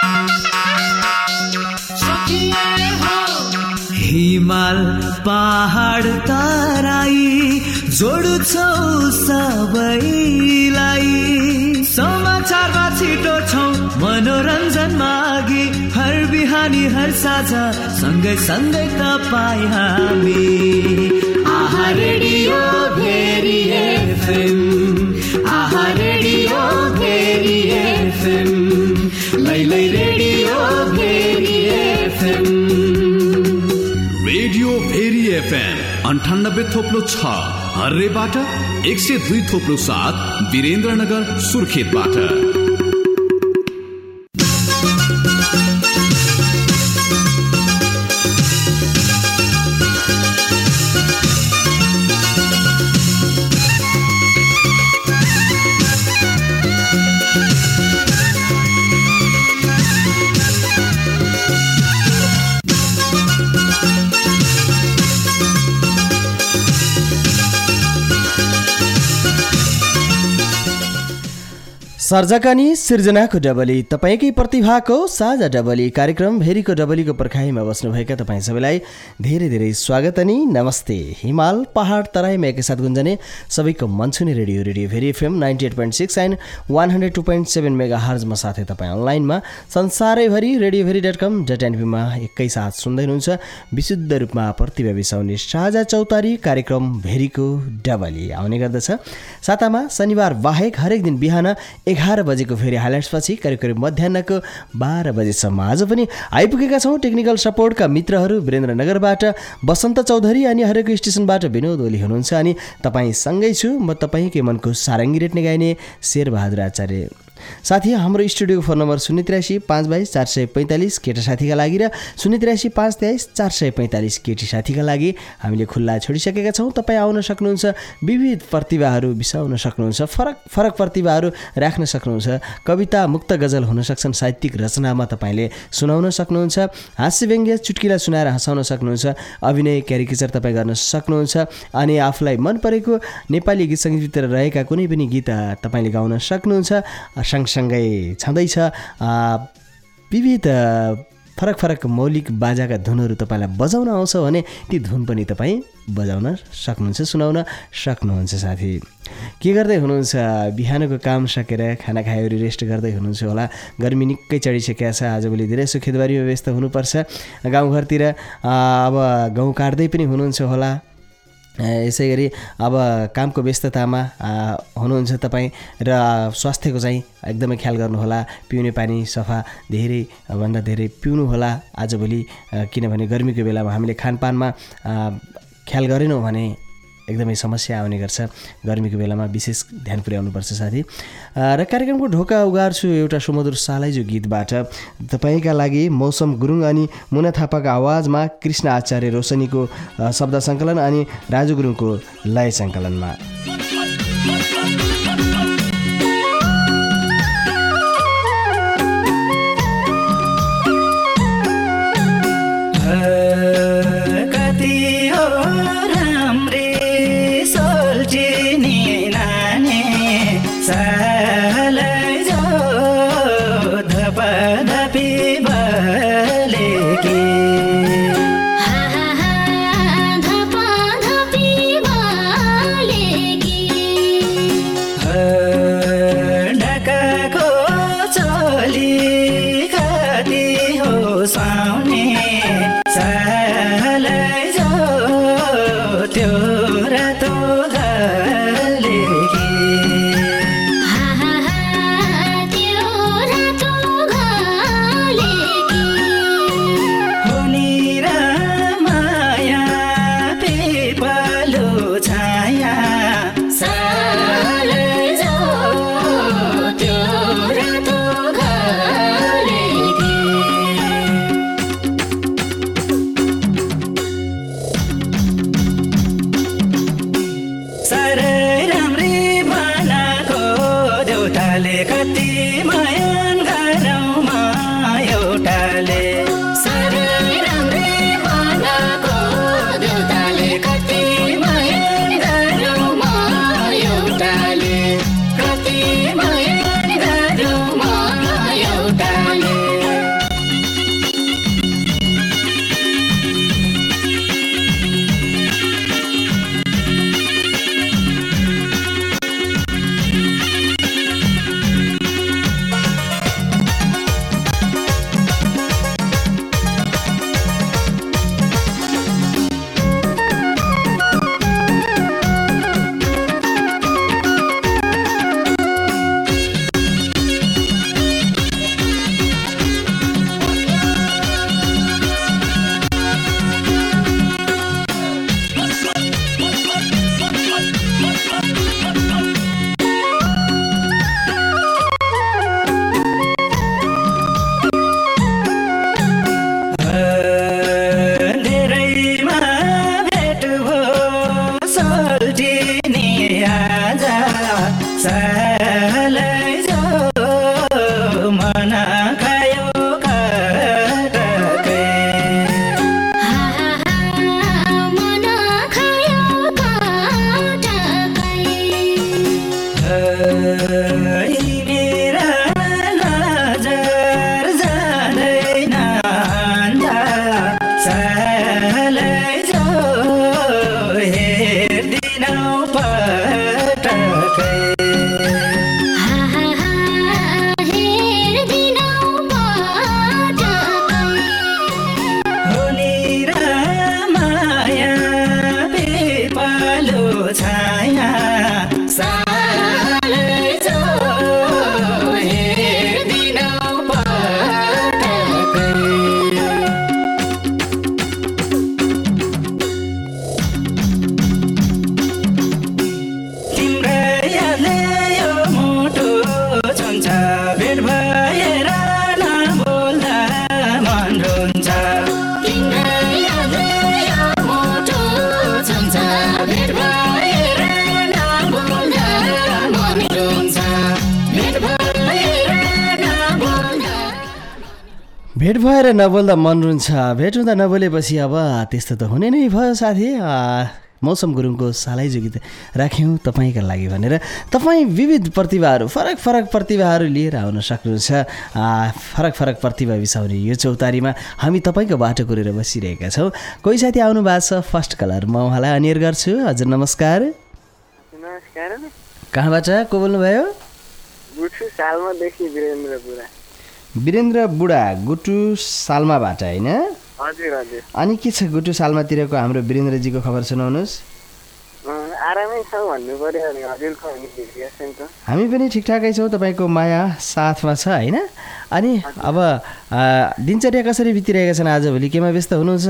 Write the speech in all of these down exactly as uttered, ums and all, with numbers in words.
हिमाल पहाड तराई जोड्छौ सबैलाई, समाचारमा छिटो छौ मनोरञ्जनमा अघि, हर बिहानी हर साझा सँगै सँगै तपाईँ हामी। आहा रेडियो भेरी एफएम, आहा रेडियो भेरी एफएम, लै लै radio Bheri FM. Radio Bheri FM अन्ठानब्बे थोप्लो छ हर्रेबाट, एक सय दुई थोप्लो सात वीरेन्द्रनगर सुर्खेतबाट। सर्जकनी सिर्जनाको डबली, तपाईँकै प्रतिभाको साझा डबली कार्यक्रम भेरीको डबलीको पर्खाइमा बस्नुभएका तपाईँ सबैलाई धेरै धेरै स्वागत अनि नमस्ते। हिमाल पहाड तराईमा एकैसाथ गुन्जने सबैको मन छुने radio radio Bheri FM ninety eight point six and one hundred two point seven मेगा हर्जमा, साथै तपाईँ अनलाइनमा संसारैभरि radio Bheri dot com dot एनपीमा एकैसाथ सुन्दै हुनुहुन्छ विशुद्ध रूपमा प्रतिभा बिसाउने साझा चौतारी कार्यक्रम भेरीको डबली आउने गर्दछ। सातामा शनिबार बाहेक हरेक दिन बिहान एघार बजेको फेरि हाइलाइट्सपछि करिब करिब मध्याहको बाह्र बजेसम्म आज पनि आइपुगेका छौँ। टेक्निकल सपोर्टका मित्रहरू वीरेन्द्रनगरबाट वसन्त चौधरी अनि हरेक स्टेसनबाट विनोद ओली हुनुहुन्छ अनि तपाईँसँगै छु म, तपाईँकै मनको सारङ्गी रेट्ने गाइने शेरबहादुर आचार्य। साथी, हाम्रो स्टुडियोको फोन नम्बर शून्य त्रियासी पाँच बाइस चार सय पैँतालिस केटा साथीका लागि र शून्य त्रियासी पाँच तेइस चार सय पैँतालिस केटी साथीका लागि हामीले खुल्ला छोडिसकेका छौँ। तपाईँ आउन सक्नुहुन्छ, विविध प्रतिभाहरू बिसाउन सक्नुहुन्छ, फरक फरक प्रतिभाहरू राख्न सक्नुहुन्छ। कविता, मुक्त गजल हुन सक्छन्, साहित्यिक रचनामा तपाईँले सुनाउन सक्नुहुन्छ, हास्य व्यङ्ग्य चुट्किला सुनाएर हँसाउन सक्नुहुन्छ, अभिनय क्यारिकेचर तपाईँ गर्न सक्नुहुन्छ अनि आफूलाई मन परेको नेपाली गीत सङ्गीतभित्र रहेका कुनै पनि गीत तपाईँले गाउन सक्नुहुन्छ। सँगसँगै छँदैछ विविध फरक फरक मौलिक बाजाका धुनहरू तपाईँलाई बजाउन आउँछ भने ती धुन पनि तपाईँ बजाउन सक्नुहुन्छ, सुनाउन सक्नुहुन्छ। साथी, के गर्दै हुनुहुन्छ? बिहानको काम सकेर खाना खाएर रेस्ट गर्दै हुनुहुन्छ होला। गर्मी निकै चढिसकेको छ, आजभोलि धेरै सो खेतबारीमा व्यस्त हुनुपर्छ। गाउँघरतिर अब गहुँ काट्दै पनि हुनुहुन्छ होला। यसै गरी अब कामको व्यस्ततामा हुनुहुन्छ तपाईँ र स्वास्थ्यको चाहिँ एकदमै ख्याल गर्नुहोला। पिउने पानी सफा धेरै भन्दा धेरै पिउनुहोला आजभोलि, किनभने गर्मीको बेलामा हामीले खानपानमा ख्याल गरेनौँ भने एकदमै समस्या आउने गर्छ। गर्मीको बेलामा विशेष ध्यान पुर्याउनुपर्छ साथी। र कार्यक्रमको ढोका उगार्छु एउटा सुमधुर सालैजो गीतबाट तपाईँका लागि। मौसम गुरुङ अनि मुना थापाको आवाजमा, कृष्ण आचार्य रोशनीको शब्द सङ्कलन अनि राजु गुरुङको लय सङ्कलनमा। धपा धपी बालेगी मना खायो काटकै मना खायो काटकै मेरा नजर जाँदैन सालै जो हेर्दिनौ पटकै भेट भएर नबोल्दा मन रुन्छ। भेट हुँदा नबोलेपछि अब त्यस्तो त हुने नै भयो साथी। मौसम गुरुङको सालैजो गीत राख्यौँ तपाईँका लागि भनेर। तपाईँ विविध प्रतिभाहरू फरक फरक प्रतिभाहरू लिएर आउन सक्नुहुन्छ। फरक फरक प्रतिभा बिसाउने यो चौतारीमा हामी तपाईँको बाटो कुरेर बसिरहेका छौँ। कोही साथी आउनु भएको छ फर्स्ट कलर, म उहाँलाई अनियर गर्छु। हजुर नमस्कार। नमस्कार। कहाँबाट को बोल्नुभयो? गुटु सालमादेखि वीरेन्द्र बुढा। वीरेन्द्र बुढा गुटु सालमाबाट होइन? हजुर हजुर। अनि के छ गुटु सालमातिरको हाम्रो वीरेन्द्रजीको खबर सुनाउनुहोस्। आरामै छ भन्नु पर्यो अनि हजुरको त। हामी पनि ठिकठाकै छौँ, तपाईँको माया साथमा छ होइन? अनि अब दिनचर्या कसरी बितिरहेका छन् आजभोलि? केमा व्यस्त हुनुहुन्छ?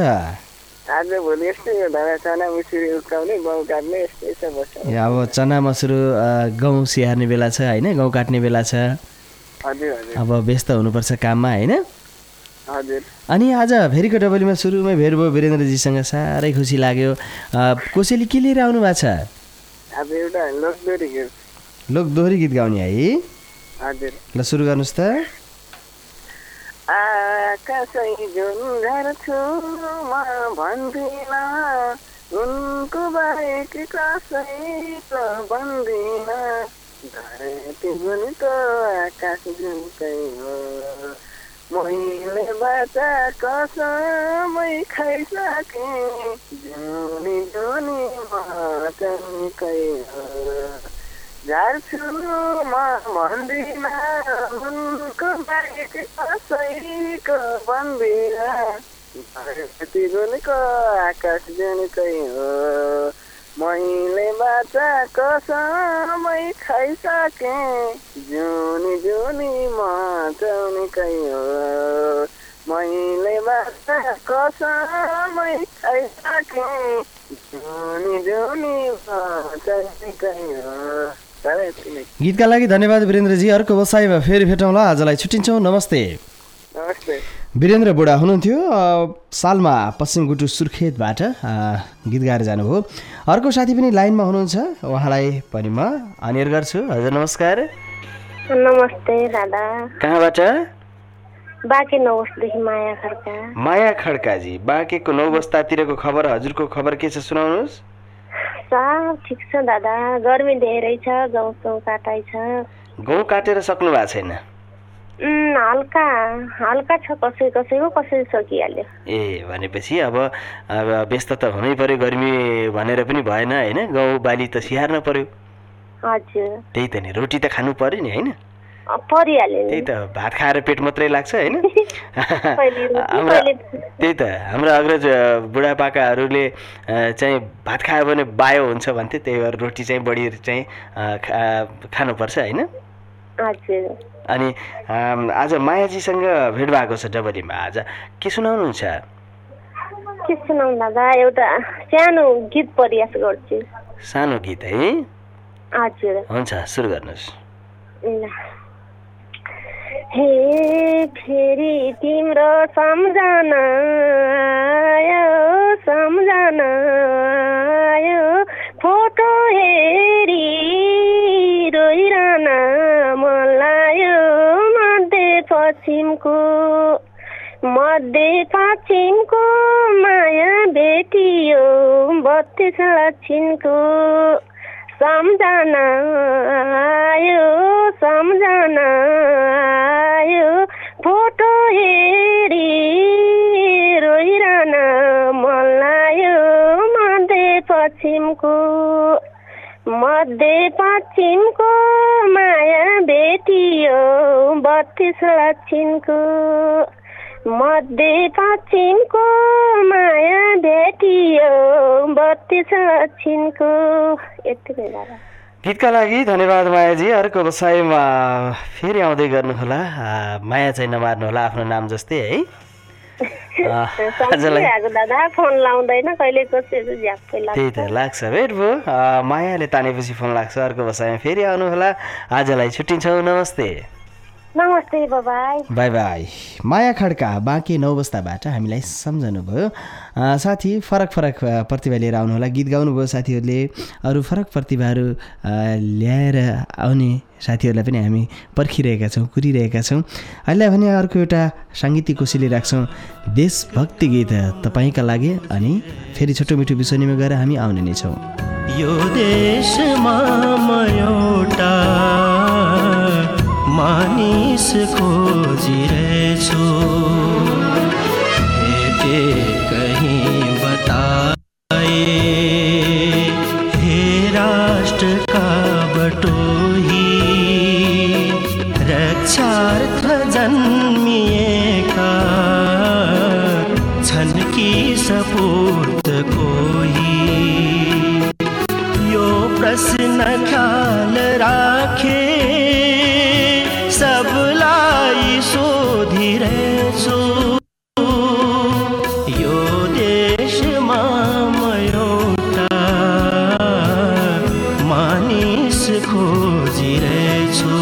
आज भोलि यस्तै हो दादा, चना मसुरी उक्काउने गहुँ काट्ने यस्तै छ बस्छ। अब चना मसुरू गहुँ स्याहार्ने बेला छ होइन? गहुँ काट्ने बेला छ। हजुर हजुर। अब व्यस्त हुनुपर्छ काममा होइन? हजुर। अनि आज भेरीको डबलीमा सुरुमै भेट भयो वीरेन्द्रजीसँग, साह्रै खुसी लाग्यो। कोसेली के लिएर आउनु भएको छ? आज एउटा लोकदोहोरी गीत। लोकदोहोरी गीत गाउने है? हजुर। ल सुरु गर्नुहोस् त। आकाशै जुन झर्छुमा भन्दिन, उनको बाहेक कसैको भन्दिन, धरती जुनको आकाश जुनकै हो, मैले बाचा कसमै खाइसकेँ, जुनी जुनी मकै हो, झार्छुमा भन्दिन, उनको बाहेक कसैको भन्दिन, धरती जुनको आकाश जुनकै हो, मैले बाचा कसमै खाइसकेँ, जुनी जुनी मकै हो, मैले बाचा कसमै खाइसकेँ, जुनी जुनी मकै हो। गीतका लागि धन्यवाद वीरेन्द्रजी। अर्को बसाइमा फेरि भेटौँला। आजलाई छुट्टिन्छौँ। नमस्ते। नमस्ते। वीरेन्द्र बुढा हुनुहुन्थ्यो सालमा पश्चिम गुटु सुर्खेतबाट गीत गाएर जानुभयो। अर्को साथी पनि लाइनमा हुनुहुन्छ, उहाँलाई पनि म अनियर गर्छु। हजुर नमस्कार। नमस्ते दादा। कहाँबाट? बाँके नौ बस्तीदेखि माया खड्का। माया खड्काजी, बाँकेको नौ बस्तातिरको खबर, हजुरको खबर के छ सुनाउनुहोस्। सब ठिक छ दादा, गर्मी धेरै छ, गहुँ सहुँ काटाइ छ। गहुँ काटेर सक्नु भएको छैन? हल्का हल्का छ, कसै कसैको कसै सकिहाल्यो। ए भनेपछि अब व्यस्त त हुनै पर्यो, गर्मी भनेर पनि भएन होइन? गहुँ बाली त स्याहार्न पर्यो। हजुर त्यही त नि, रोटी त खानु पर्यो नि होइन? परिहाल्यो। त्यही त, भात खाएर पेट मात्रै लाग्छ होइन? हाम्रो त्यही त, हाम्रो अग्रज बुढापाकाहरूले चाहिँ भात खायो भने बायो हुन्छ भन्थे, त्यही भएर रोटी चाहिँ बढी चाहिँ खानुपर्छ होइन? हजुर। अनि आज मायाजीसँग भेट भएको छ डबलीमा, आज के सुनाउनुहुन्छ? के सुनाउँ दादा, एउटा सानो गीत प्रयास गर्छु। सानो गीत है? हजुर हुन्छ, सुरु गर्नुहोस्। हे फेरि तिम्रो सम्झना आयो, सम्झना आयो, फोटो हेरी रोइरहन मन लाग्यो, मध्ये छ पश्चिमको मध्य पश्चिमको माया भेटियो बत्तीस लक्षिणको सम्झना आयो सम्झना आयो फोटो हेरी रोइरहन मन लाग्यो मध्य पश्चिमको मध्य पश्चिमको माया भेटियो बत्तीस लक्षिणको मध्य पश्चिमको माया भेटियो बत्तीस लक्षिणको यति बेला गीतका लागि धन्यवाद मायाजी। अर्को बसाइमा फेरि आउँदै गर्नुहोला, माया चाहिँ नमार्नुहोला आफ्नो नाम जस्तै है। दादा फोन लाउँदैन कहिले कसैको झ्याप्पै लाग्छ, त्यही त लाग्छ भेट भयो, मायाले तानेपछि फोन लाग्छ। अर्को बसाइमा फेरि आउनुहोला, आजलाई छुट्टिन्छौँ, नमस्ते। नमस्ते, bye bye bye. Maya Khadka Banke नौ बस्ताबाट हामीलाई सम्झनुभयो। साथी फरक फरक प्रतिभा लिएर आउनुहोला, गीत गाउनुभयो साथीहरूले, अरू फरक प्रतिभाहरू ल्याएर आउने साथीहरूलाई पनि हामी पर्खिरहेका छौँ, कुरिरहेका छौँ। अहिले भने अर्को एउटा साङ्गीतिक कोसेली राख्छौँ, देशभक्ति गीत तपाईँका लागि, अनि फेरि छोटो मिठो बिसनीमा गएर हामी आउने नै छौँ। यो देशमा म एउटा मानिस खोजिरहेछु, भेटे कहीँ बताए हे राष्ट्रका बटोही, रक्षार्थ जन्मिएका छन् कि सपूत कोही। यो प्रश्न ख्याल राखे सबलाई सोधिरहेछु, यो देशमा म एउटा मानिस खोजिरहेछु।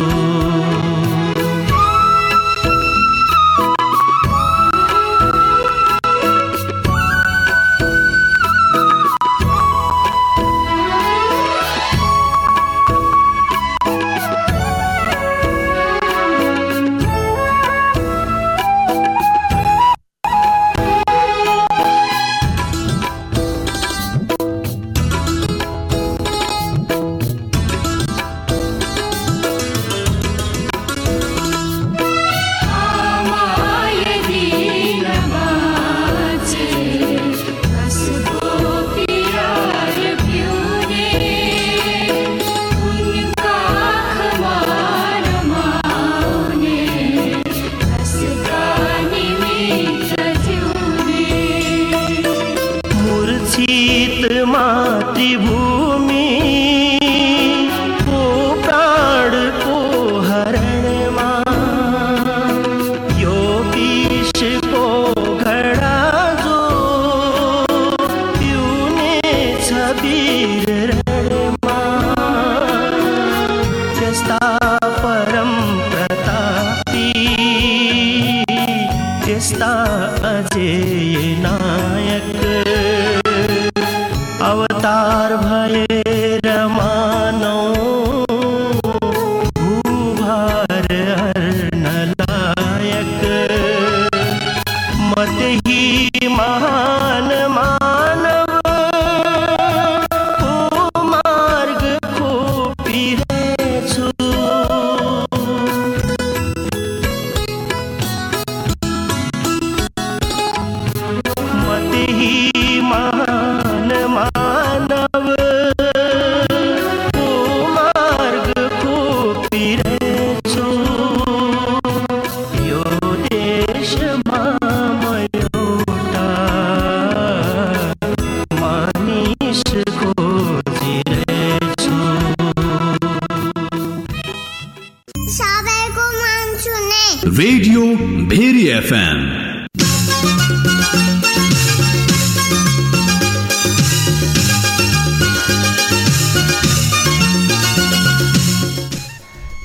अवतार भएर मानौ भूभार हर्न लायक, म त्यही महान मानव हो मार्ग खोपिरहेछु। म त्यही महान मानव हो मार्ग खोपिरहेछु। यो देशमा म एउटा मानिस खोजिरहेछु। सबैको मन सुने रेडियो भेरी एफएम।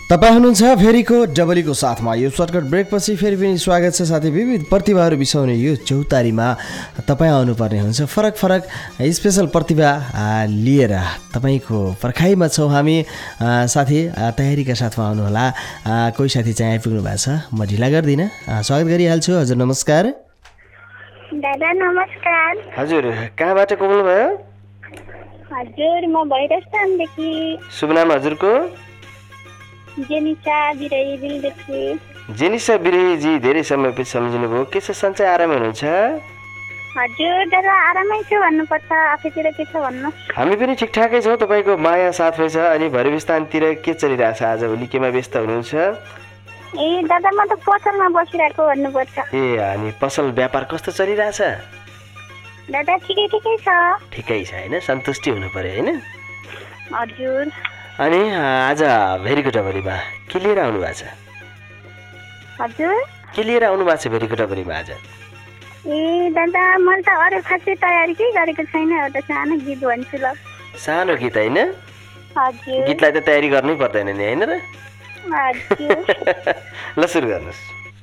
तपाईँ हुनुहुन्छ फेरिको डबलीको साथमा। यो सर्टकट ब्रेकपछि फेरि पनि स्वागत छ साथै। विविध प्रतिभाहरू बिसाउने यो चौतारीमा तपाईँ आउनुपर्ने हुन्छ। फरक फरक स्पेसल प्रतिभा लिएर तपाईँको पर्खाइमा छौँ हामी। साथी तयारीका साथमा आउनुहोला। कोही साथी चाहिँ आइपुग्नु भएको छ, म ढिला गर्दिनँ, स्वागत गरिहाल्छु। हजुर नमस्कार। दादा नमस्कार। हजुर कहाँबाट को बोल्नुभयो? हजुर म भैरवस्थानदेखि। शुभ नाम हजुरको? जेनिसा बिराई दिलदेखि। जेनिसा बिराईजी, धेरै समयपछि सम्झिनु भयो। के छ, सन्चै आरामै हुनुहुन्छ? हजुर दादा आरामै छु भन्नुपर्छ, आफैतिर के छ भन्नु। हामी पनि ठिकठाकै छौँ। तपाईँको माया साथमै छ। अनि भैरवस्थानतिर के चलिरहेछ आजभोलि, केमा व्यस्त हुनुहुन्छ? ए दादा म त पसलमा बसिरहेको भन्नुपर्छ। ए अनि पसल व्यापार कस्तो चलिरहेछ? दादा ठिकै ठिकै छ। ठिकै छ होइन, सन्तुष्टि हुनु पर्यो होइन? हजुर। अनि आज भेरीको डबलीमा के लिएर आउनु भएको छ? हजुर के लिएर आउनु भएको छ भेरीको डबलीमा आज? ए दादा मैले त अरू खासै तयारी केही गरेको छैन, एउटा सानो गीत भन्छु ल। सानो गीत होइन? हजुर। गीतलाई त तयारी गर्नै पर्दैन नि होइन र? हजुर। ल सुरु गर्नुहोस्।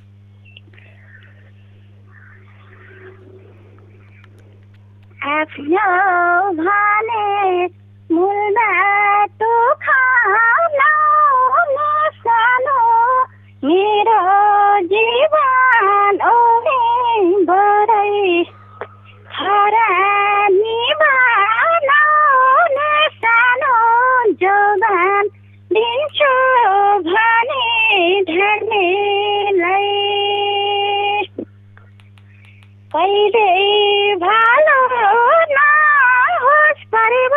आफ्नो भने मूल बाटो खाउन सानो मेरो जीवन ओले बरै हरानी बनाउन सानो जोगान दिन्छु भने ढल्नेलाई कहिले भालो नहोस् परेब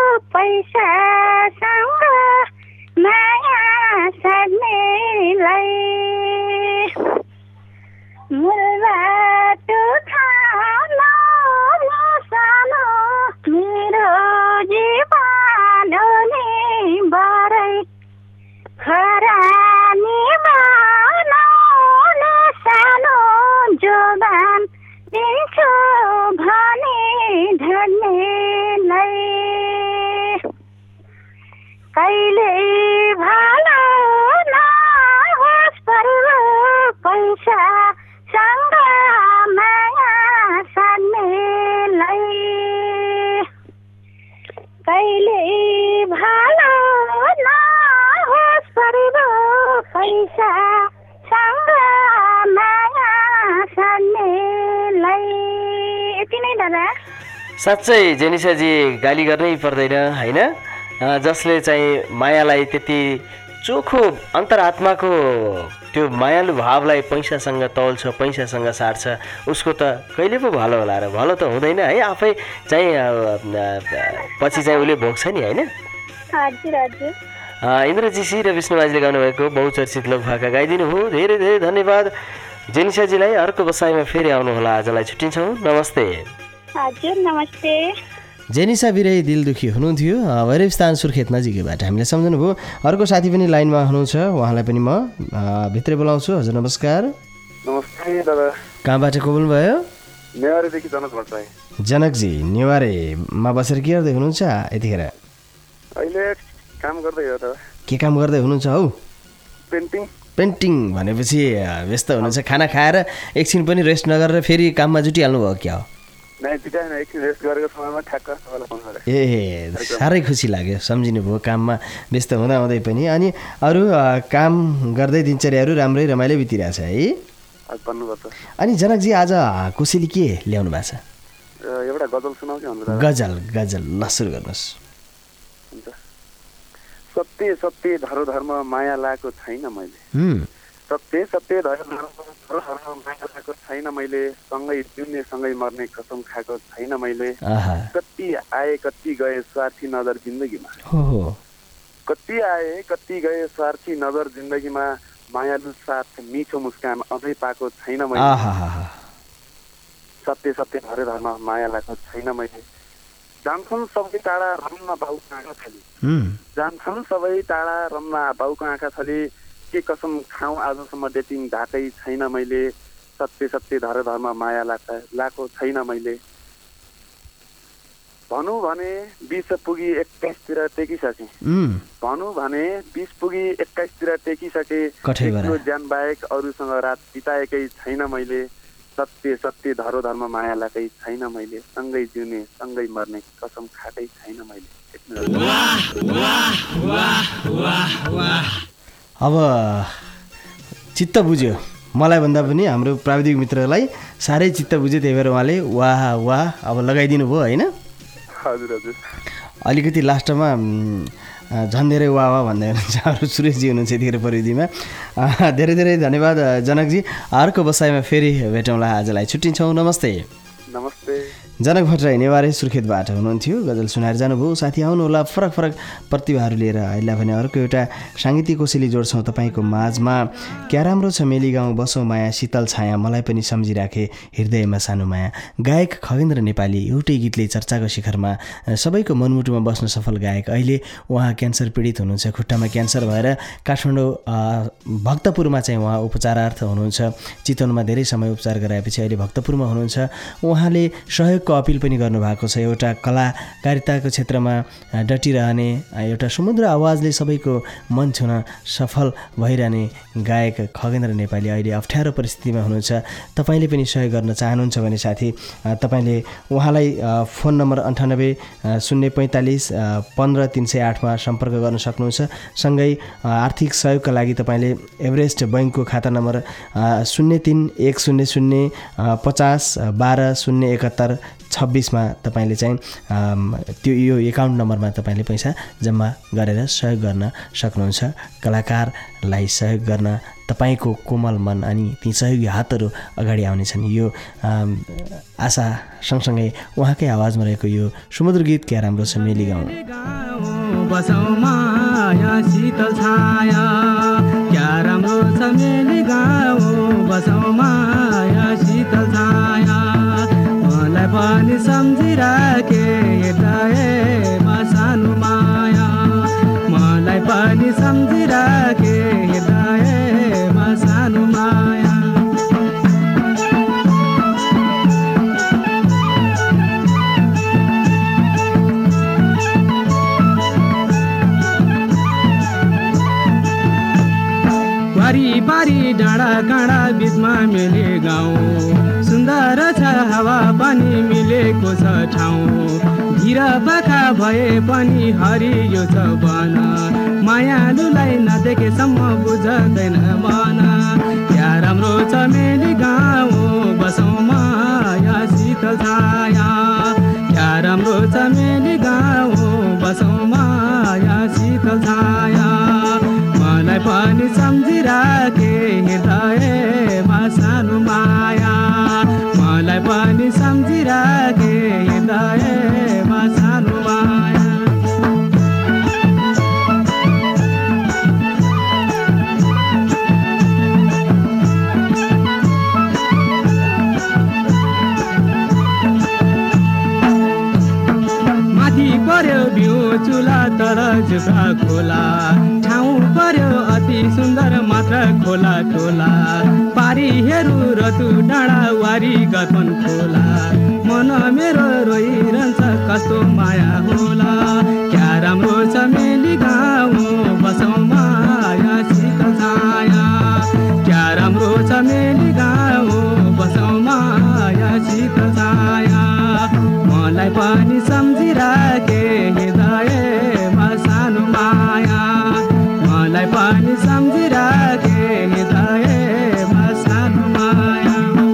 पैसासँग माया साध्नेलाई मूल बाटो खाउन सानो मेरो जीवन ओले बरै खरानी बनाउन सानो जोगान दिन्छु भने ढल्नेलाई कहिले भालो नहोस् परेब पैसासँग माया साध्नेलाई कहिले भालो नहोस् परेब पैसासँग माया साध्नेलाई। यति नै दादा। साँच्चै जेनिसाजी गाली गर्नै पर्दैन होइन? जसले चाहिँ मायालाई त्यति चोखो अन्तरात्माको त्यो मायालु भावलाई पैसासँग तौल्छ, पैसासँग साट्छ, उसको त कहिले पो भलो होला र? भलो त हुँदैन है। आफै चाहिँ पछि चाहिँ उसले भोग्छ नि होइन? हजुर हजुर। इन्द्रजीसी र विष्णुबाजीले गाउनुभएको बहुचर्चित लोकभाका गाइदिनु हो। धेरै धेरै धन्यवाद जेनिसाजीलाई। अर्को बसाइमा फेरि आउनुहोला। आजलाई छुट्टिन्छौँ। नमस्ते। हजुर नमस्ते। जेनिसा बिराई दिल दुखी हुनुहुन्थ्यो भैरवस्थान सुर्खेत नजिकैबाट। हामीले सम्झनु भयो। अर्को साथी पनि लाइनमा हुनुहुन्छ, उहाँलाई पनि म भित्रै बोलाउँछु। हजुर नमस्कार। नमस्ते दादा। कहाँबाट को बोल्नुभयो? नेवारेदेखि जनक भट्टराई। जनकजी नेवारेमा बसेर के गर्दै हुनुहुन्छ यतिखेर? अहिले काम गर्दै हो दादा। के काम गर्दै हुनुहुन्छ हौ? पेन्टिङ। पेन्टिङ भनेपछि व्यस्त हुनुहुन्छ। खाना खाएर एकछिन पनि रेस्ट नगरेर फेरि काममा जुटिहाल्नु भयो क्या हो? ए साह्रै खुसी लाग्यो, सम्झिनु भयो काममा व्यस्त हुँदा हुँदै पनि। अनि अरू काम गर्दै दिनचर्याहरू राम्रै रमाइलो बितिरहेछ है? अनि जनकजी आज कोसेली के ल्याउनु भएको छ? एउटा गजल सुनाऊ कि? गजल गजल ल सुरु गर्नुहोस्। सत्य सत्य धरो धर्म माया लाएको छैन मैले, सत्य सत्य धरो धर्म माया लाएको छैन मैले, सँगै जिउने सँगै मर्ने कसम खाएको छैन मैले। कति आए कति गए स्वार्थी नजर जिन्दगीमा, कति आए कति गए स्वार्थी नजर जिन्दगीमा, मायालु साथ मिठो मुस्कान अझै पाएको छैन मैले। सत्य सत्य धरो धर्म माया लाएको छैन मैले। जान्छन् सबै टाढा रम्न बाउको आँखा छली, जान्छन् सबै टाढा रम्न बाउको आँखा छली, के कसम खाउँ आजसम्म डेटिङ ढाकै छैन मैले। सत्य सत्य धरो धर्म माया लाएको लाएको छैन मैले। भनौँ भने बिस पुगी एक्काइसतिर टेकिसके भनौँ भने बिस पुगी एक्काइसतिर टेकिसके कठैबरा ज्यान बाहेक अरूसँग रात बिताएकै छैन मैले सत्य सत्य धरो धर्म माया लाकै छैन मैले सँगै जिउने सँगै मर्ने कसम खाएकै छैन मैले। अब चित्त बुझ्यो मलाई भन्दा पनि हाम्रो प्राविधिक मित्रलाई साह्रै चित्त बुझ्यो, त्यही भएर उहाँले वाह वाह अब लगाइदिनु भयो होइन? हजुर हजुर। अलिकति लास्टमा झन् धेरै वाह वाह भन्दै हुनुहुन्छ हाम्रो सुरेशजी हुनुहुन्छ यतिखेर प्रविधिमा। धेरै धेरै धन्यवाद जनकजी। अर्को बसाइमा फेरि भेटौँला, आजलाई छुट्टिन्छौँ। नमस्ते। नमस्ते। जनक भट्टराई नेवारे सुर्खेतबाट हुनुहुन्थ्यो, गजल सुनाएर जानुभयो। साथी आउनुहोला फरक फरक प्रतिभाहरू लिएर। अहिले भने अर्को एउटा साङ्गीतिक कोसेली जोड्छौँ तपाईँको माझमा। क्या राम्रो छ मेली गाउँ बसौँ माया शीतल छाया मलाई पनि सम्झिराखे हृदयमा सानो माया। गायक खगेन्द्र नेपाली एउटै गीतले चर्चाको शिखरमा सबैको मनमुटुमा बस्न सफल गायक। अहिले उहाँ क्यान्सर पीडित हुनुहुन्छ, खुट्टामा क्यान्सर भएर काठमाडौँ भक्तपुरमा चाहिँ उहाँ उपचारार्थ हुनुहुन्छ। चितवनमा धेरै समय उपचार गराएपछि अहिले भक्तपुरमा हुनुहुन्छ। उहाँले सहयोग अपिल पनि गर्नुभएको छ। एउटा कलाकारिताको क्षेत्रमा डटिरहने, एउटा समुद्र आवाजले सबैको मन छुन सफल भइरहने गायक खगेन्द्र नेपाली अहिले अप्ठ्यारो परिस्थितिमा हुनुहुन्छ। तपाईँले पनि सहयोग गर्न चाहनुहुन्छ भने साथी तपाईँले उहाँलाई फोन नम्बर अन्ठानब्बे शून्य पैँतालिस पन्ध्र तिन सय आठमा सम्पर्क गर्न सक्नुहुन्छ। सँगै आर्थिक सहयोगका लागि तपाईँले एभरेस्ट बैङ्कको खाता नम्बर शून्य तिन एक शून्य शून्य पचास बाह्र शून्य एकहत्तर छब्बिसमा तपाईँले चाहिँ त्यो यो एकाउन्ट नम्बरमा तपाईँले पैसा जम्मा गरेर सहयोग गर्न सक्नुहुन्छ। कलाकारलाई सहयोग गर्न तपाईँको कोमल मन अनि ती सहयोगी हातहरू अगाडि आउनेछन्, यो आशा सँगसँगै उहाँकै आवाजमा रहेको यो समुद्र गीत क्या राम्रो छ मेली गाउँ बसौँ माया शीतल छाया। क्या राम्रो छ मेली गाउँ बसौँ माया शीतल छाया मलाई पनि सम्झिराखे हृदयमा सानो माया। मलाई पनि सम्झिराखे हृदयमा सानो माया। बारी बारी डाँडा काँडा बिचमा मेले गाउँ सुन्दर छ हावा पनि मिलेको छ ठाउँ। धिर बाखा भए पनि हरियो छ वन मायालुलाई नदेखेसम्म बुझ्दैन मन। क्या राम्रो छ मेली गाउँ बसौँ माया शीतल छाया। क्या राम्रो छ मेली गाउँ बसौँ माया शीतल छाया मलाई पनि सम्झिराखे हृदयमा सानो माया। मलाई पनि सम्झिराखे हृदयमा सानो माया। माथि पर्यो बिउ चुला तर जुका खोला ठाउँ पर्यो अति सुन्दर मात्र खोला टोला। पारी हेरु रतु डाँडा वारी गतन खोला मन मेरो रोइरहन्छ कस्तो माया होला। क्या राम्रो छ मेली गाउँ बसौँ माया शीतल छाया। क्या राम्रो छ मेली गाउँ बसौँ माया शीतल छाया मलाई पनि सम्झिराखे हृदयमा सानो माया। मलाई पनि सम्झिराखे हृदयमा सानो माया।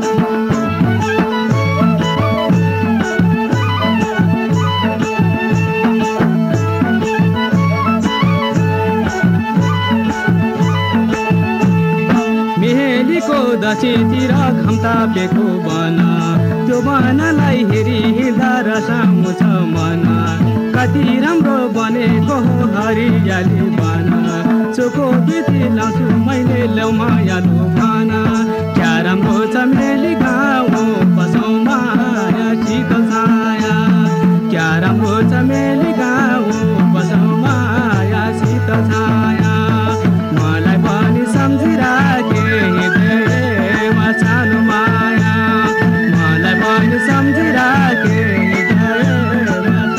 मेलीको दक्षिणतिर घम्ता पेको बन त्यो बनलाई हेरी हिँड्दा रसाउँ छ मन। कति राम्रो बनेको हो हरियाली बन चोको बिती लाउँछु मैले ल्याउ मायालु भन। क्या राम्रो छ मेली गाउँ बसौँ माया शीतल छाया। क्या राम्रो छ मेली गाउँ बसौँ माया शीतल छाया मलाई पनि सम्झिराखे हृदयमा सानो माया। मलाई पनि सम्झिराखे हृदयमा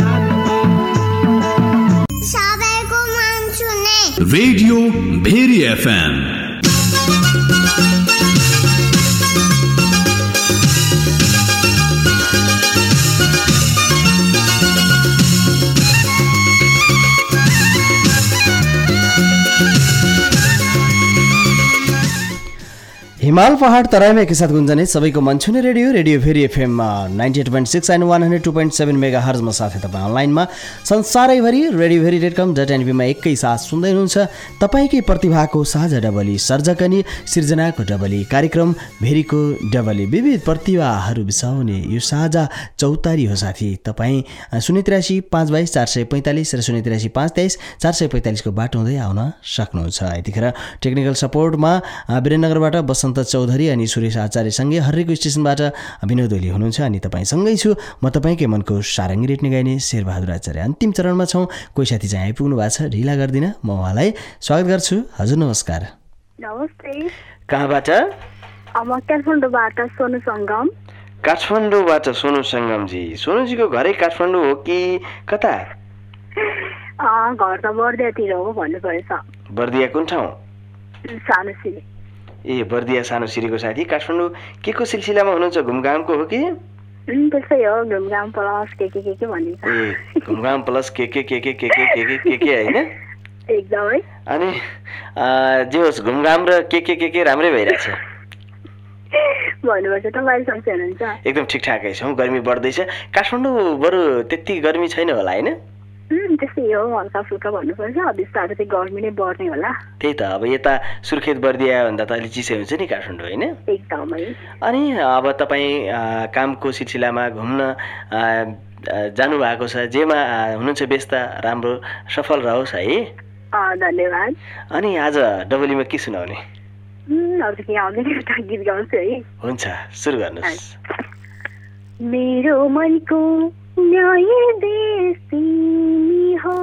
हिमाल पहाड तराईमा एकसाथ गुन्जने सबैको मन छुने radio radio Bheri FM ninety eight point six and one hundred two point seven मेगा हर्जमा साथै तपाईँ अनलाइनमा संसारैभरि radio Bheri dot com dot एनपीमा एकैसाथ सुन्दै हुनुहुन्छ तपाईँकै प्रतिभाको साझा डबली सर्जकनी सिर्जनाको डबली कार्यक्रम भेरीको डबली विविध प्रतिभाहरू बिसाउने यो साझा चौतारी हो साथी। तपाईँ शून्य तिरासी पाँच बाइस चार सय पैँतालिस र शून्य तिरासी पाँच तेइस चार सय पैँतालिसको बाटो हुँदै आउन सक्नुहुन्छ। यतिखेर टेक्निकल सपोर्टमा वीरेन्द्रनगरबाट बसन्त चौधरी अनि सुरेश आचार्यसँगै हरेको स्टेसनबाट विनोद ओली हुनुहुन्छ अनि तपाईँसँगै छु म तपाईँकै मनको सारङ्गी रेट्ने गाइने शेरबहादुर आचार्य। अन्तिम चरणमा छौँ, कोही साथी चाहिँ आइपुग्नु भएको छ, ढिला गर्दिनँ, म उहाँलाई स्वागत गर्छु। हजुर नमस्कार। नमस्ते। कहाँबाट? म काठमाडौँबाट सोनु सङ्गम। काठमाडौँबाट सोनु सङ्गमजी। सोनुजीको घरै काठमाडौँ हो कि कता? घर त बर्दियातिर हो भन्नु पर्छ। बर्दिया कुन ठाउँ? सानुसिरी। ए बर्दिया सानुसिरीको साथी काठमाडौँ के को सिलसिलामा हुनुहुन्छ? घुमघामको हो कि? त्यस्तै हो, घुमघाम प्लस के के के के भनिन्छ। ए घुमघाम प्लस के के के के के के के के के के हैन? एकदमै। अनि जे होस् घुमघाम र के के के के राम्रै भइरहेछ भन्नुपर्छ। तपाईँ सन्चै हुनुहुन्छ? एकदम ठिकठाकै छौँ। गर्मी बढ्दैछ। काठमाडौँ बरु त्यति गर्मी छैन होला हैन? त्यस्तै हो, हल्का फुल्का भन्नुपर्छ। बिस्तारै चाहिँ गर्मी नै बढ्ने होला। त्यही त, अब यता सुर्खेत बर्दिया भन्दा त अलिक चिसो हुन्छ नि काठमाडौँ होइन? एकदमै। अनि अब तपाईँ कामको सिलसिलामा घुम्न जानुभएको छ, जेमा हुनुहुन्छ व्यस्त, राम्रो सफल रहोस् है। धन्यवाद। अनि आज डबलीमा के सुनाउने? अरू के आउँदैन, एउटा गीत गाउँछु है। हुन्छ, सुरु गर्नुहोस्। मेरो मनको न्याय देश तिमी हो,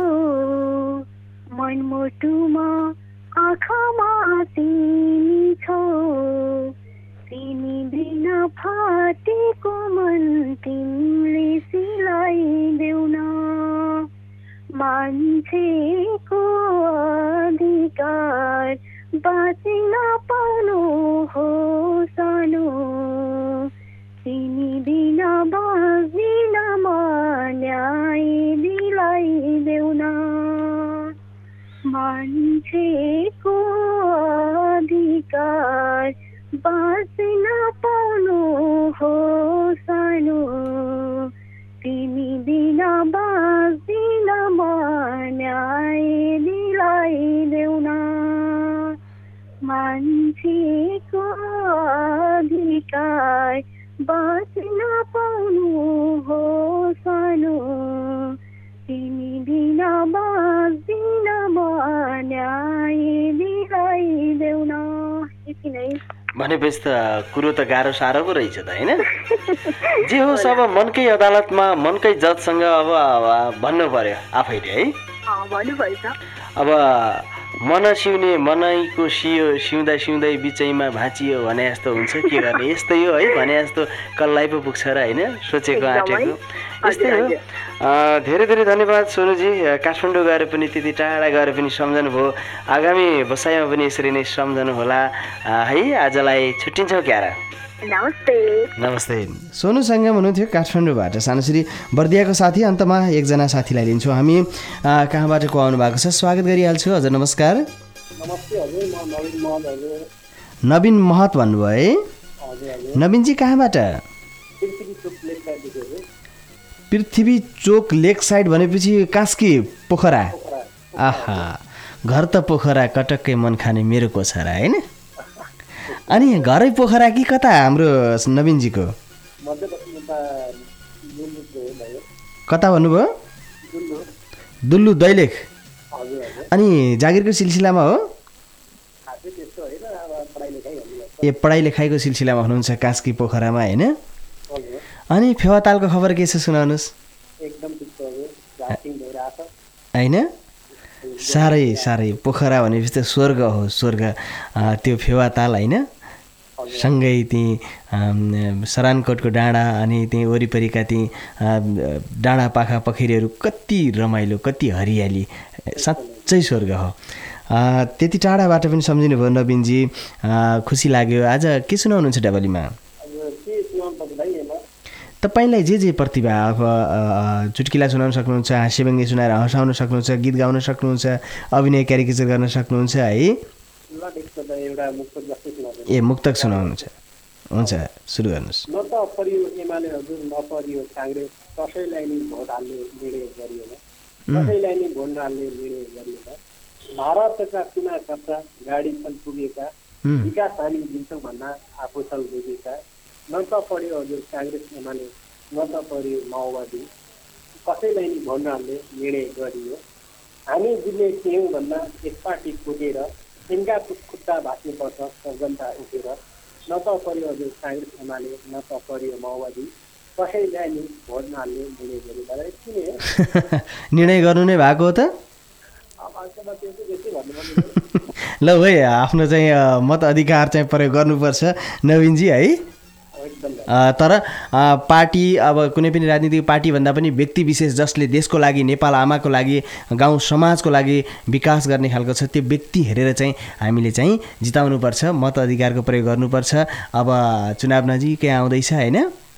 मनमुटुमा आँखामा तिमी छौ, तिमी बिना फाटेको मन तिमीले सिलाइदेऊ न, मान्छेको अधिकार बाँचिन पाउनु हो सानो, तिमी बिना बाँच्दिन म, न्याय दिलाइदेऊ न, मान्छेको अधिकार बाँच्न पाउनु हो सानो, तिमी बिना बाँच्दिन म, न्याय दिलाइदेऊ न, मान्छेको अधिकार बाँच्न पाउनु हो सानो, तिमी बिना बाँच्दिन म, न्याय दिलाइदेऊ न। यति नै। भनेपछि त कुरो त गाह्रो साह्रो पो रहेछ त होइन? जे होस्, अब मनकै अदालतमा मनकै जजसँग अब भन्नु पर्यो आफैले है। भन्नु पर्छ। अब मन सिउने मनैको सियो, सिउँदा सिउँदै बिचैमा भाँचियो भने जस्तो हुन्छ, के गर्ने, यस्तै हो है भने जस्तो कल्लाई पो पुग्छ र होइन, सोचेको आँटेको यस्तै हो। धेरै धेरै धन्यवाद सोनुजी। काठमाडौँ गएर पनि त्यति टाढा गएर पनि सम्झनु भयो, आगामी बसाइमा पनि यसरी नै सम्झनु होला है। आजलाई छुट्टिन्छौँ क्यारा। नमस्ते। नमस्ते। सोनु सङ्गम हुनुहुन्थ्यो काठमाडौँबाट सानुसिरी बर्दियाको साथी। अन्तमा एकजना साथीलाई लिन्छौँ हामी, कहाँबाट को आउनु भएको छ, स्वागत गरिहाल्छु। हजुर नमस्कार। नमस्ते हजुर, म नवीन महत हजुर। नवीन महत भन्नुभयो है? नवीनजी कहाँबाट? पृथ्वी चोक लेक साइड भनेपछि कास्की पोखरा। आहा, घर त पोखरा, कटक्कै मन खाने मेरो कोछरा होइन? अनि घरै पोखरा कि कता हाम्रो नवीनजीको? कता भन्नुभयो? दुल्लु दैलेख। अनि जागिरको सिलसिलामा हो? ए पढाइ लेखाइको सिलसिलामा हुनुहुन्छ कास्की पोखरामा होइन? अनि फेवातालको खबर के छ सुनाउनुहोस् होइन? साह्रै साह्रै पोखरा भनेपछि त स्वर्ग हो, स्वर्ग त्यो फेवाताल होइन? सँगै त्यहीँ सरानकोटको डाँडा अनि त्यहीँ वरिपरिका त्यहीँ डाँडा पाखा पखेरीहरू कति रमाइलो, कति हरियाली, साँच्चै स्वर्ग हो। त्यति टाढाबाट पनि सम्झिनु भयो नवीनजी, खुसी लाग्यो। आज के सुनाउनुहुन्छ डबलीमा? तपाईँलाई जे जे प्रतिभा, अब चुटकिला सुनाउन सक्नुहुन्छ, हास्यव्यङ्ग्य सुनाएर हँसाउन सक्नुहुन्छ, गीत गाउन सक्नुहुन्छ, अभिनय क्यारिकेचर गर्न सक्नुहुन्छ है? ए मुक्तक सुनाउनुहुन्छ हुन्छ सुरु गर्नुहोस्। न त परियो एमाले हजुर न परियो काङ्ग्रेस कसैलाई नि भोट हाल्ने निर्णय गरिएन कसैलाई नि भोट हाल्ने निर्णय गरिएन भारतका कुना कच्चा गाडी छन् पुगेका विकास हामी दिन्छौँ भन्दा आफू छन् बुझेका न त पर्यो हजुर काङ्ग्रेस एमाले न त पर्यो माओवादी कसैलाई नि भोट हाल्ने निर्णय गरियो हामी जिल्ले थियौँ भन्दा एक पार्टी फुटेर तिनका खुट्टा भाँच्नुपर्छ जनता उठेर न त पर्यो हजुर काङ्ग्रेस एमाले न त पर्यो माओवादी कसैलाई नि भोट नहाल्ने निर्णय गरियो। निर्णय गर्नु नै भएको हो त ल है आफ्नो चाहिँ मत अधिकार चाहिँ प्रयोग गर्नुपर्छ नवीनजी है। तर पार्टी अब कुनै पनि राजनीतिक पार्टी भन्दा पनि व्यक्ति विशेष जसले देशको लागि नेपाल आमाको लागि गाउँ समाजको लागि विकास गर्ने खालको छ त्यो व्यक्ति हेरेर चाहिँ हामीले चाहिँ जिताउनुपर्छ मत अधिकारको प्रयोग गर्नुपर्छ। अब चुनाव नजिकै आउँदैछ होइन।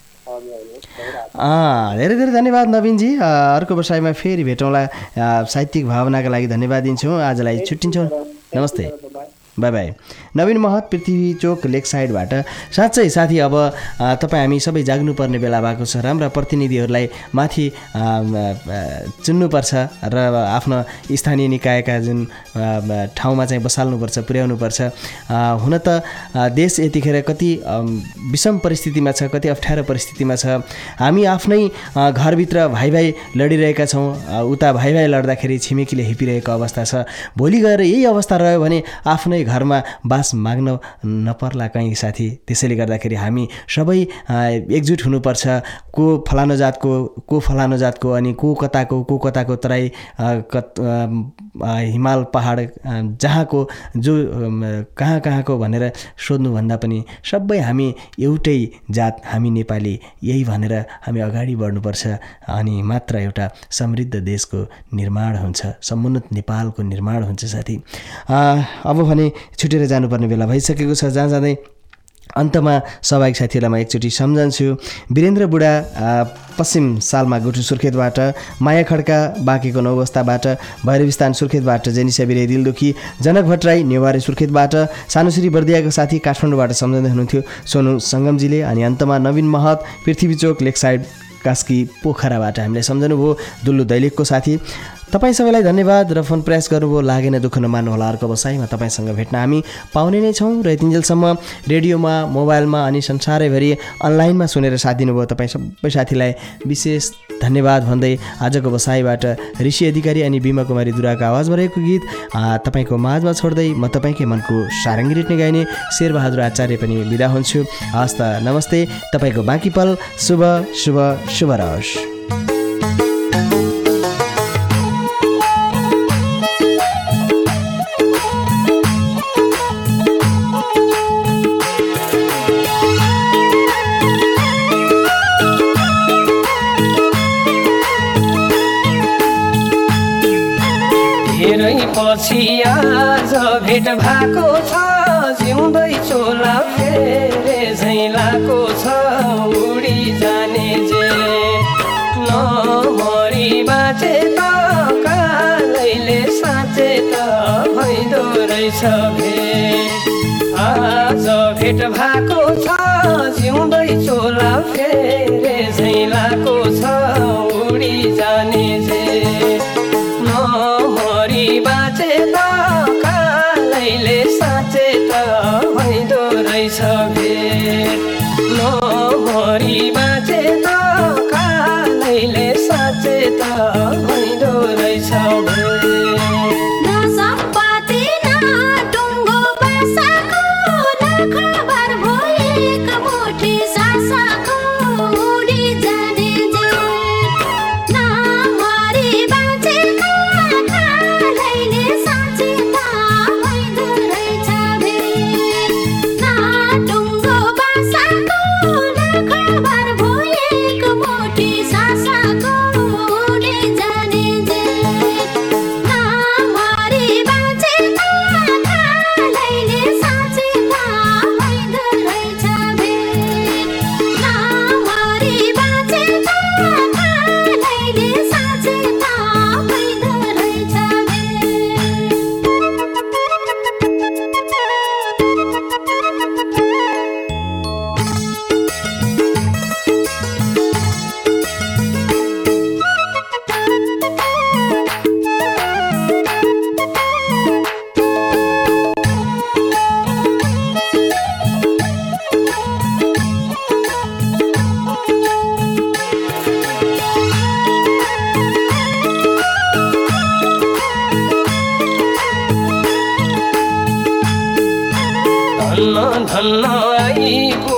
धेरै धेरै धन्यवाद नवीनजी। अर्को बसाइमा फेरि भेटौँला। साहित्यिक भावनाका लागि धन्यवाद दिन्छौँ। आजलाई छुट्टिन्छौँ। नमस्ते बाई बाई। नवीन महत पृथ्वी चोक लेक साइडबाट। साँच्चै साथी अब तपाईँ हामी सबै जाग्नुपर्ने बेला भएको छ। राम्रा प्रतिनिधिहरूलाई माथि चुन्नुपर्छ र आफ्नो स्थानीय निकायका जुन ठाउँमा चाहिँ बसाल्नुपर्छ पुर्याउनुपर्छ। हुन त देश यतिखेर कति विषम परिस्थितिमा छ कति अप्ठ्यारो परिस्थितिमा छ। हामी आफ्नै घरभित्र भाइ भाइ लडिरहेका छौँ। उता भाइ भाइ लड्दाखेरि छिमेकीले हेपिरहेको अवस्था छ। भोलि गएर यही अवस्था रह्यो भने आफ्नै घरमा बास माग्न नपर्ला कहीँ साथी। त्यसैले गर्दाखेरि हामी सबै एकजुट हुनुपर्छ। को फलानो जातको को फलानो जातको अनि को कताको को कताको तराई हिमाल पहाड जहाँको जो कहाँ कहाँको भनेर सोध्नुभन्दा पनि सबै हामी एउटै जात हामी नेपाली यही भनेर हामी अगाडि बढ्नुपर्छ। अनि मात्र एउटा समृद्ध देशको निर्माण हुन्छ समुन्नत नेपालको निर्माण हुन्छ साथी। अब भने छुटेर जानुपर्ने बेला भइसकेको छ। जहाँ जाँदै अन्तमा स्वाभाविक साथीहरूलाई म एकचोटि सम्झन्छु। वीरेन्द्र बुढा पश्चिम सालमा गुठु सुर्खेतबाट, माया खड्का बाँकेको नौबस्ताबाट, भैरविस्तान सुर्खेतबाट जेनिसा बिरे दिलदुखी, जनक भट्टराई नेवारे सुर्खेतबाट, सानुश्री बर्दियाको साथी काठमाडौँबाट सम्झँदै हुनुहुन्थ्यो सोनु सङ्गमजीले। अनि अन्तमा नवीन महत पृथ्वी चोक लेक साइड कास्की पोखराबाट हामीलाई सम्झनुभयो दुल्लु दैलेखको साथी। तपाईँ सबैलाई धन्यवाद र फोन प्रयास गर्नुभयो। लागेन दुःख नमान्नुहोला। अर्को बसाइमा तपाईँसँग भेट्न हामी पाउने नै छौँ र यतिन्जेलसम्म रेडियोमा मोबाइलमा अनि संसारैभरि अनलाइनमा सुनेर साथ दिनुभयो तपाईँ सबै साथीलाई विशेष धन्यवाद भन्दै आजको बसाइबाट ऋषि अधिकारी अनि बिमा कुमारी दुराको आवाजमा रहेको गीत तपाईँको माझमा छोड्दै म तपाईँकै मनको सारङ्गी रेट्ने गाइने शेरबहादुर आचार्य पनि बिदा हुन्छु। हस् त नमस्ते। तपाईँको बाँकी पल शुभ शुभ शुभ रहोस्। पछि आज भेट भएको छ जिउँदै चोला फेरे झैलाको छ उडी जाने जे नमरी बाँचे त कालैले साँचे त भइदो रहेछ भेट आज भेट भएको छ जिउँदै चोला फेरे झैलाको छ उडी जाने जे नमरी बाँचे त कालैले साँचे त भइदो रहेछ भेट नमरी बाँचे त कालैले साँचे त भइदो रहेछ भेट। खबर भन्न आइपुग्यो